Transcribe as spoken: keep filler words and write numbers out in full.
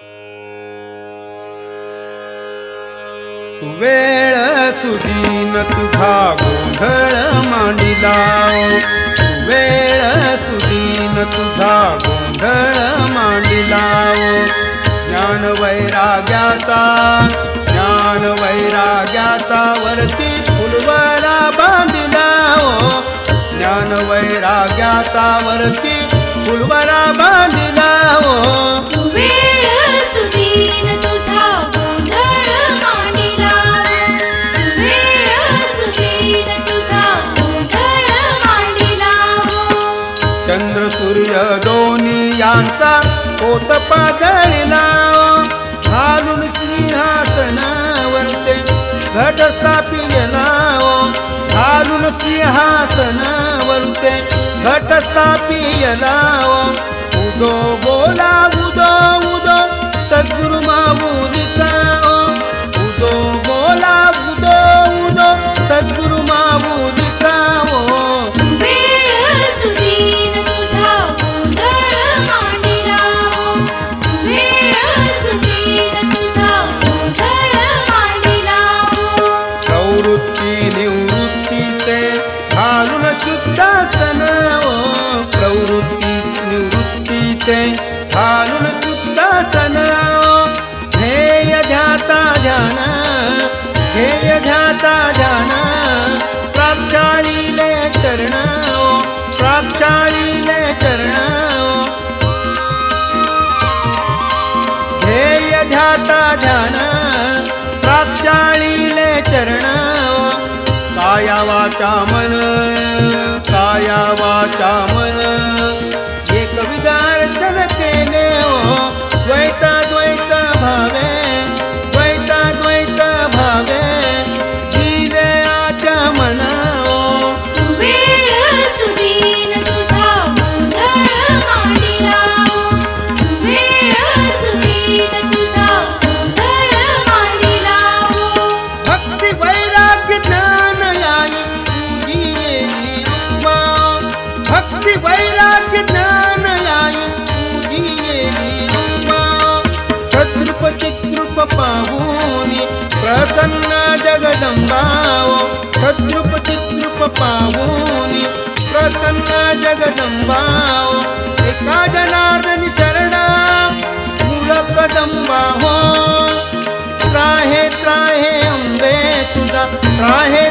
वेळ सुदीन तुझा गोंधळ मांडिला, वेळ सुदीन तुझा गोंधळ मांडिला. ज्ञान वैराग्याचा ज्ञान वैराग्याचा वरती फुलवरा बांधिला. ज्ञान वैराग्याचा वरती फुलवरा बांधिला. वेळ सुदीन तुझा गोंधळ मांडिला, वेळ सुदीन तुझा गोंधळ मांडिला. चंद्र सूर्य दोन्ही यांचा पोत पाजळिला. घालून सिंहासनावरते घट स्थापिला. घालून सिंहासनावरते घट स्थापिला. उदो बोला उदो उदो सद्गुरु माऊलीचा. उदो बोला उदो उदो सद्गुरु माऊलीचा. वेळ सुदीन तुझा गोंधळ मांडिला, वेळ सुदीन तुझा गोंधळ मांडिला. प्रवृत्ती निवृत्तीचे घालून शुद्धासन. प्रवृत्ती निवृत्तीचे घालून शुद्धासन. ध्येय ध्याता ध्यान ध्येय ध्याता ध्यान. प्राक्षाळीले चरण प्राक्षाळीले चरण. ध्येय ध्याता ध्यान प्राक्षाळीले चरण. काया वाचा मन काया वाचा मन एक विदार्चन केले. द्वैता द्वैत भावे द्वैता द्वैत भावे दिले आचमन. वेळ सुदीन तुझा गोंधळ मांडिला, वेळ सुदीन तुझा गोंधळ मांडिला. भक्ती वैराग्य ज्ञान याई पूजिलेली अंबा. भक्ती वैराग्य ज्ञान याई पूजिलेली अंबा. सद्रूप चिद्रूप पाहुनी प्रसन्न जगदंबा. सद्रूप चिद्रूप पाहुनी प्रसन्न जगदंबा. एका जनार्दनी शरणा मूळ कदंबा. हो त्राहे त्राहे अंबे तुझा त्राहे